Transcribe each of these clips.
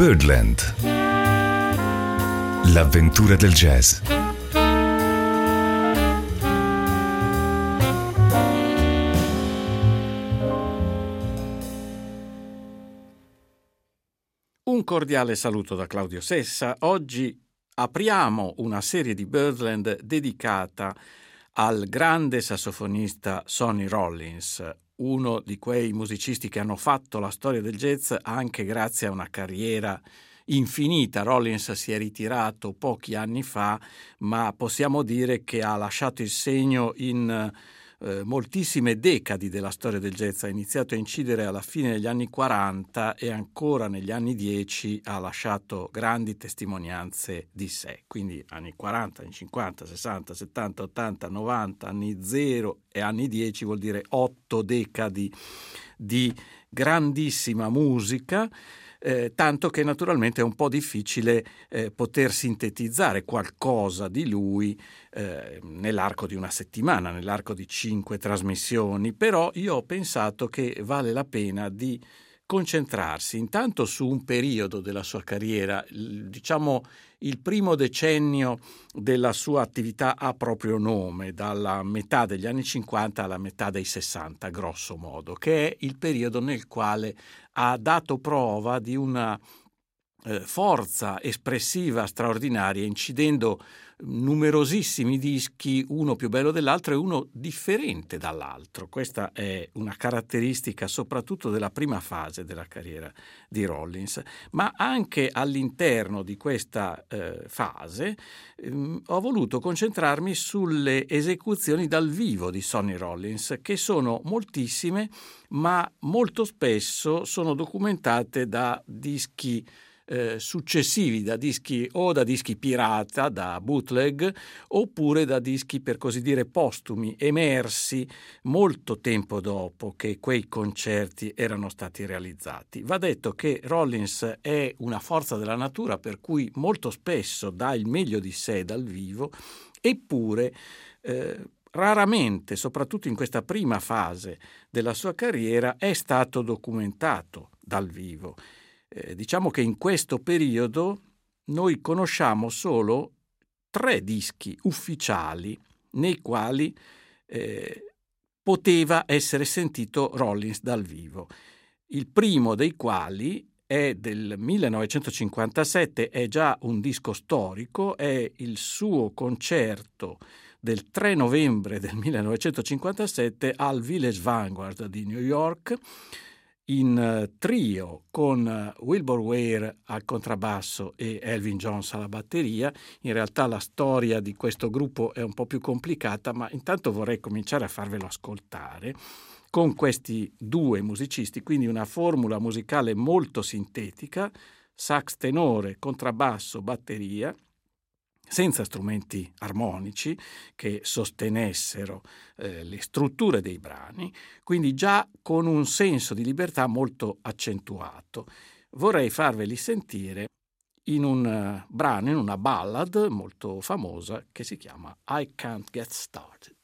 Birdland. L'avventura del jazz. Un cordiale saluto da Claudio Sessa. Oggi apriamo una serie di Birdland dedicata al grande sassofonista Sonny Rollins, uno di quei musicisti che hanno fatto la storia del jazz anche grazie a una carriera infinita. Rollins si è ritirato pochi anni fa, ma possiamo dire che ha lasciato il segno in moltissime decadi della storia del jazz. Ha iniziato a incidere alla fine degli anni 40 e ancora negli anni 10 ha lasciato grandi testimonianze di sé. Quindi anni 40, anni 50, 60, 70, 80, 90, anni 0 e anni 10 vuol dire 8 decadi di grandissima musica. Tanto che naturalmente è un po' difficile poter sintetizzare qualcosa di lui nell'arco di una settimana, nell'arco di 5 trasmissioni, però io ho pensato che vale la pena di concentrarsi intanto su un periodo della sua carriera, diciamo il primo decennio della sua attività a proprio nome, dalla metà degli anni 50 alla metà dei 60, grosso modo, che è il periodo nel quale ha dato prova di una forza espressiva straordinaria, incidendo numerosissimi dischi, uno più bello dell'altro e uno differente dall'altro. Questa è una caratteristica soprattutto della prima fase della carriera di Rollins, ma anche all'interno di questa fase ho voluto concentrarmi sulle esecuzioni dal vivo di Sonny Rollins, che sono moltissime, ma molto spesso sono documentate da dischi successivi, da dischi pirata, da bootleg, oppure da dischi per così dire postumi, emersi molto tempo dopo che quei concerti erano stati realizzati. Va detto che Rollins è una forza della natura, per cui molto spesso dà il meglio di sé dal vivo, eppure raramente, soprattutto in questa prima fase della sua carriera, è stato documentato dal vivo. Diciamo che in questo periodo noi conosciamo solo 3 dischi ufficiali nei quali poteva essere sentito Rollins dal vivo. Il primo dei quali è del 1957, è già un disco storico, è il suo concerto del 3 novembre del 1957 al Village Vanguard di New York, in trio con Wilbur Ware al contrabbasso e Elvin Jones alla batteria. In realtà la storia di questo gruppo è un po' più complicata, ma intanto vorrei cominciare a farvelo ascoltare con questi 2 musicisti, quindi una formula musicale molto sintetica, sax tenore, contrabbasso, batteria, senza strumenti armonici che sostenessero le strutture dei brani, quindi già con un senso di libertà molto accentuato. Vorrei farveli sentire in un brano, in una ballad molto famosa che si chiama I Can't Get Started.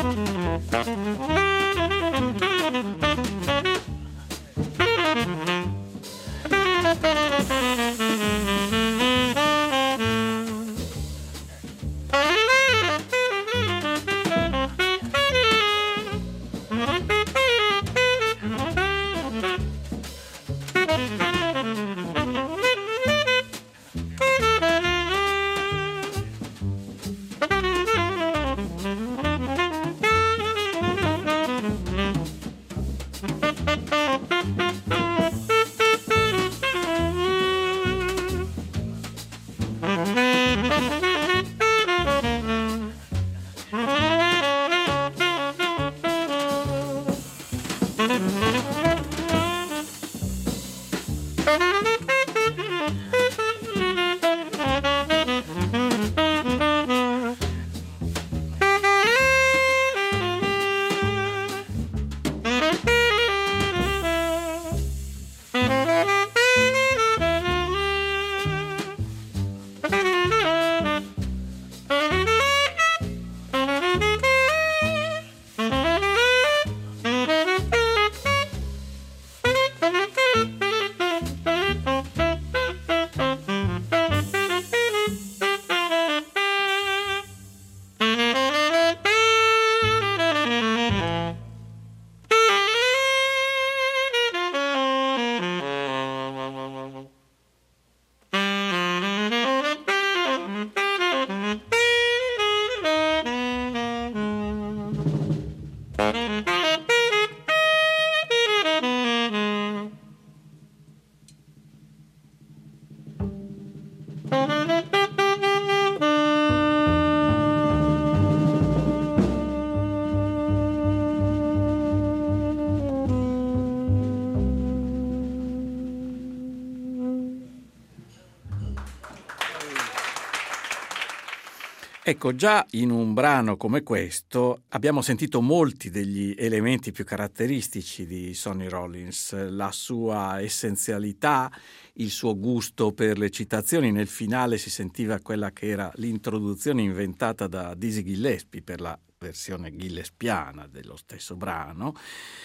Ecco, già in un brano come questo abbiamo sentito molti degli elementi più caratteristici di Sonny Rollins, la sua essenzialità, il suo gusto per le citazioni. Nel finale si sentiva quella che era l'introduzione inventata da Dizzy Gillespie per la versione gillespiana dello stesso brano,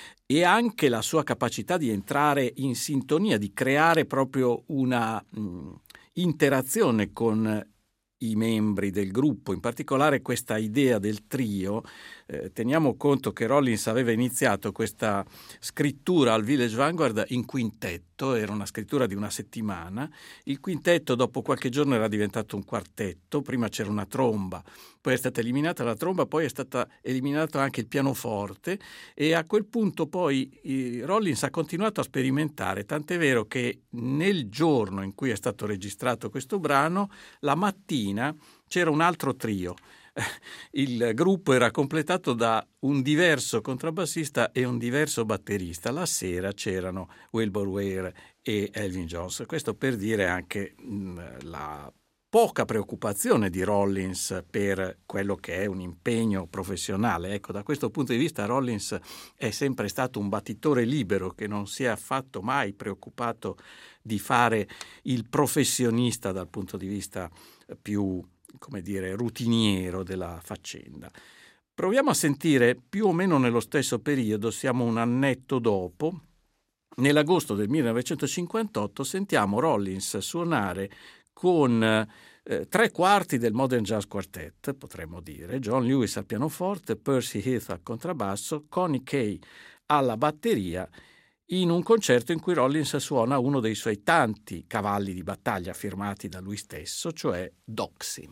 e anche la sua capacità di entrare in sintonia, di creare proprio una interazione con i membri del gruppo, in particolare questa idea del trio. Teniamo conto che Rollins aveva iniziato questa scrittura al Village Vanguard in quintetto, era una scrittura di una settimana. Il quintetto dopo qualche giorno era diventato un quartetto, prima c'era una tromba, poi è stata eliminata la tromba, poi è stata eliminato anche il pianoforte, e a quel punto poi Rollins ha continuato a sperimentare, tant'è vero che nel giorno in cui è stato registrato questo brano, la mattina c'era un altro trio. Il gruppo era completato da un diverso contrabbassista e un diverso batterista. La sera c'erano Wilbur Ware e Elvin Jones. Questo per dire anche la poca preoccupazione di Rollins per quello che è un impegno professionale. Ecco, da questo punto di vista Rollins è sempre stato un battitore libero che non si è affatto mai preoccupato di fare il professionista dal punto di vista più, come dire, routiniero della faccenda. Proviamo a sentire più o meno nello stesso periodo, siamo un annetto dopo, nell'agosto del 1958 sentiamo Rollins suonare con tre quarti del Modern Jazz Quartet, potremmo dire, John Lewis al pianoforte, Percy Heath al contrabbasso, Connie Kay alla batteria, in un concerto in cui Rollins suona uno dei suoi tanti cavalli di battaglia firmati da lui stesso, cioè Doxy.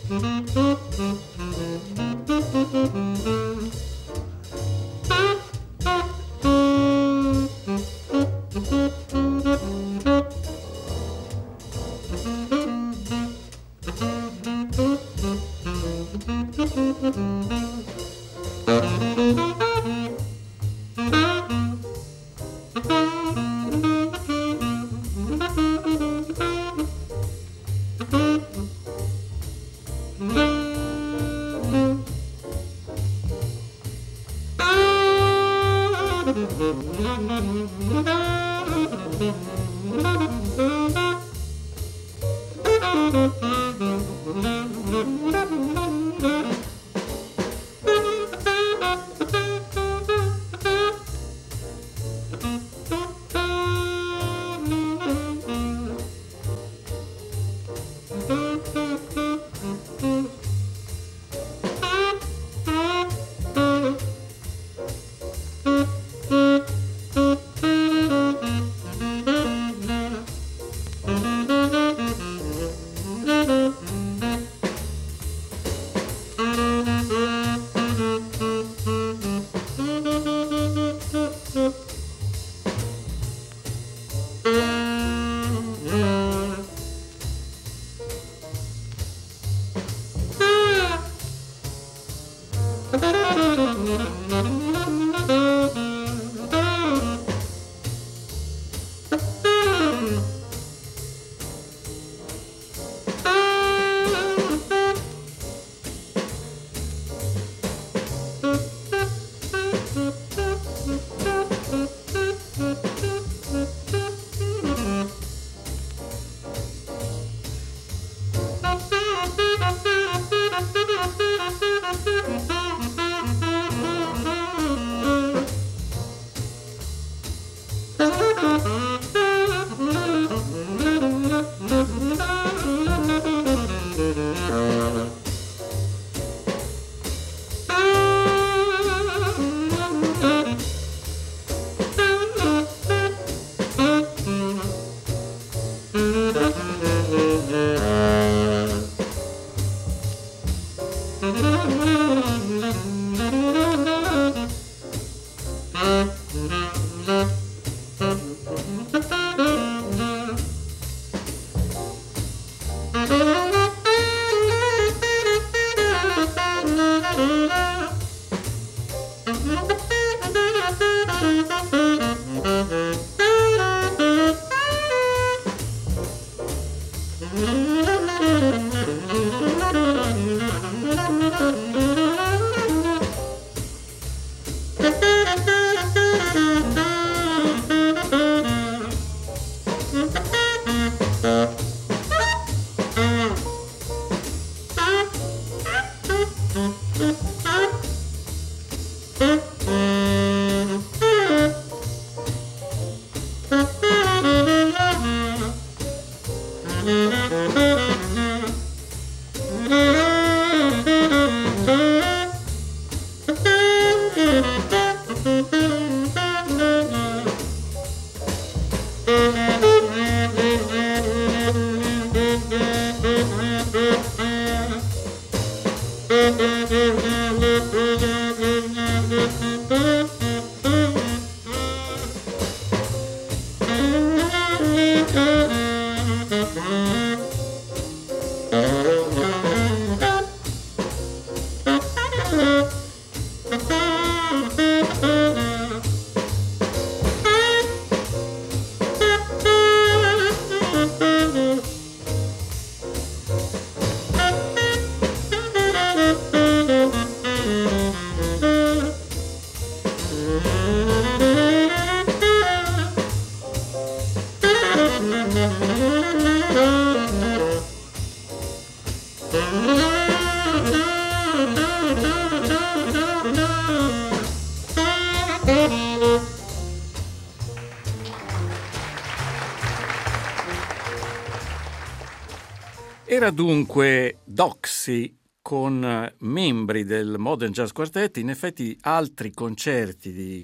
Era dunque Doxy con membri del Modern Jazz Quartet. In effetti altri concerti di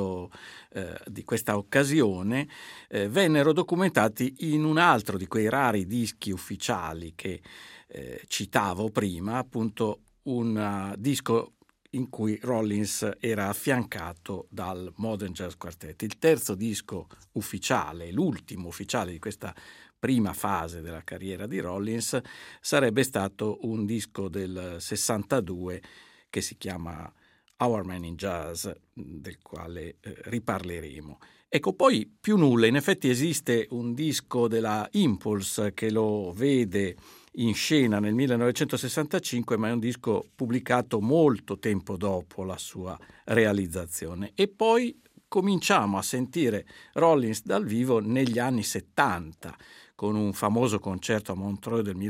questa occasione vennero documentati in un altro di quei rari dischi ufficiali che citavo prima, appunto un disco in cui Rollins era affiancato dal Modern Jazz Quartet. Il terzo disco ufficiale, l'ultimo ufficiale di questa prima fase della carriera di Rollins, sarebbe stato un disco del 62 che si chiama Our Man in Jazz, del quale riparleremo. Ecco, poi più nulla, in effetti esiste un disco della Impulse che lo vede in scena nel 1965, ma è un disco pubblicato molto tempo dopo la sua realizzazione. E poi cominciamo a sentire Rollins dal vivo negli anni 70, con un famoso concerto a Montreux del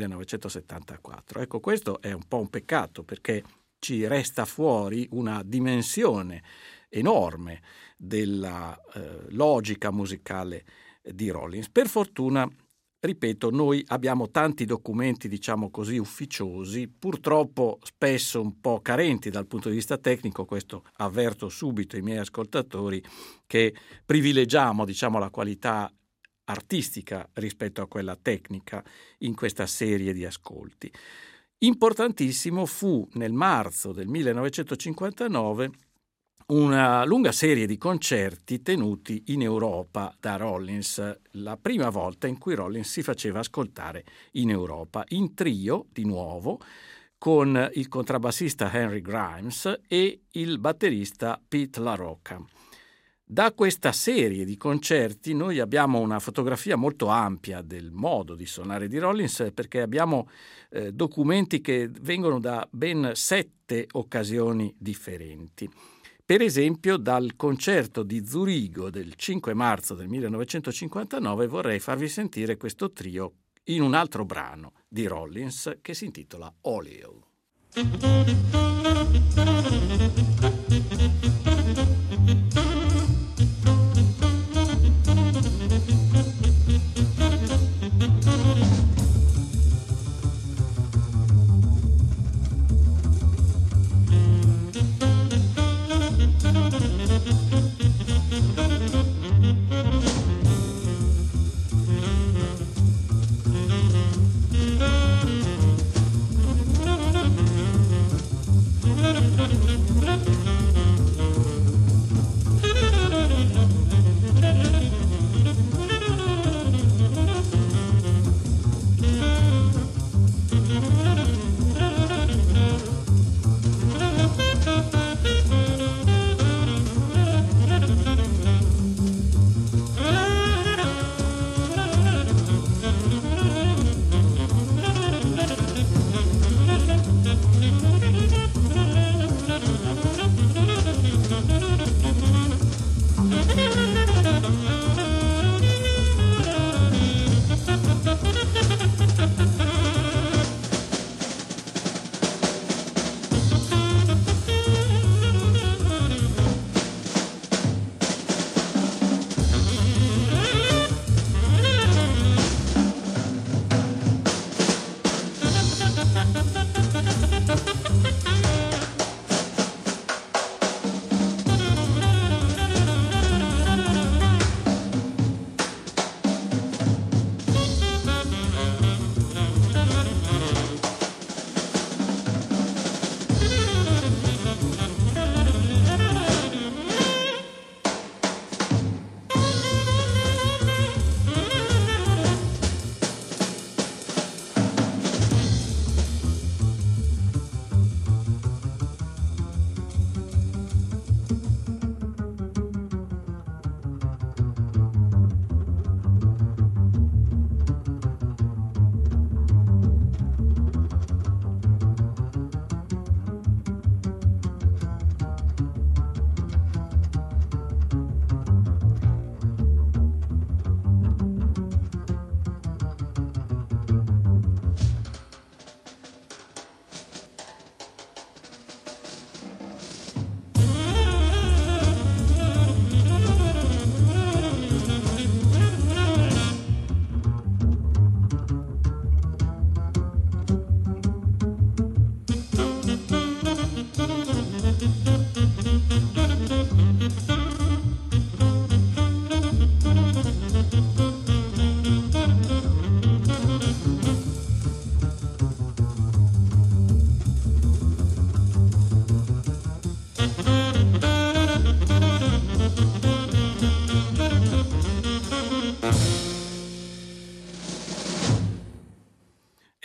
1974. Ecco, questo è un po' un peccato, perché ci resta fuori una dimensione enorme della logica musicale di Rollins. Per fortuna, ripeto, noi abbiamo tanti documenti, diciamo così, ufficiosi, purtroppo spesso un po' carenti dal punto di vista tecnico. Questo avverto subito i miei ascoltatori, che privilegiamo, diciamo, la qualità artistica rispetto a quella tecnica in questa serie di ascolti. Importantissimo fu nel marzo del 1959 una lunga serie di concerti tenuti in Europa da Rollins, la prima volta in cui Rollins si faceva ascoltare in Europa, in trio di nuovo, con il contrabbassista Henry Grimes e il batterista Pete LaRocca. Da questa serie di concerti noi abbiamo una fotografia molto ampia del modo di suonare di Rollins, perché abbiamo documenti che vengono da ben 7 occasioni differenti. Per esempio, dal concerto di Zurigo del 5 marzo del 1959 vorrei farvi sentire questo trio in un altro brano di Rollins che si intitola Holy Hill.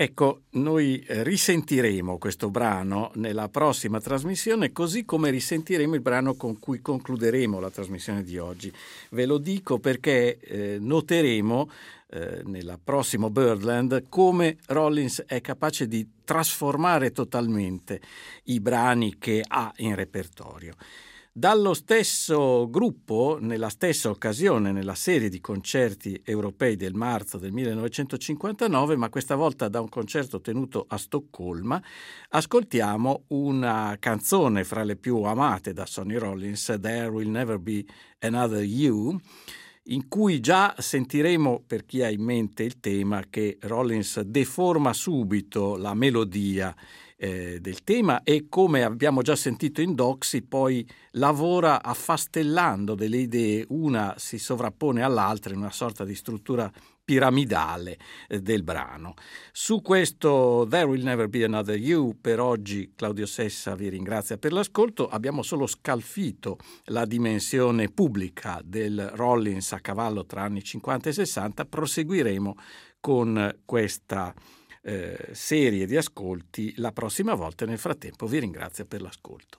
Ecco, noi risentiremo questo brano nella prossima trasmissione, così come risentiremo il brano con cui concluderemo la trasmissione di oggi. Ve lo dico perché noteremo nel prossimo Birdland come Rollins è capace di trasformare totalmente i brani che ha in repertorio. Dallo stesso gruppo, nella stessa occasione, nella serie di concerti europei del marzo del 1959, ma questa volta da un concerto tenuto a Stoccolma, ascoltiamo una canzone fra le più amate da Sonny Rollins, There Will Never Be Another You, in cui già sentiremo, per chi ha in mente il tema, che Rollins deforma subito la melodia del tema e, come abbiamo già sentito in Doxy, poi lavora affastellando delle idee, una si sovrappone all'altra in una sorta di struttura piramidale del brano. Su questo There Will Never Be Another You per oggi Claudio Sessa vi ringrazia per l'ascolto. Abbiamo solo scalfito la dimensione pubblica del Rollins a cavallo tra anni 50 e 60. Proseguiremo con questa serie di ascolti la prossima volta. Nel frattempo vi ringrazio per l'ascolto.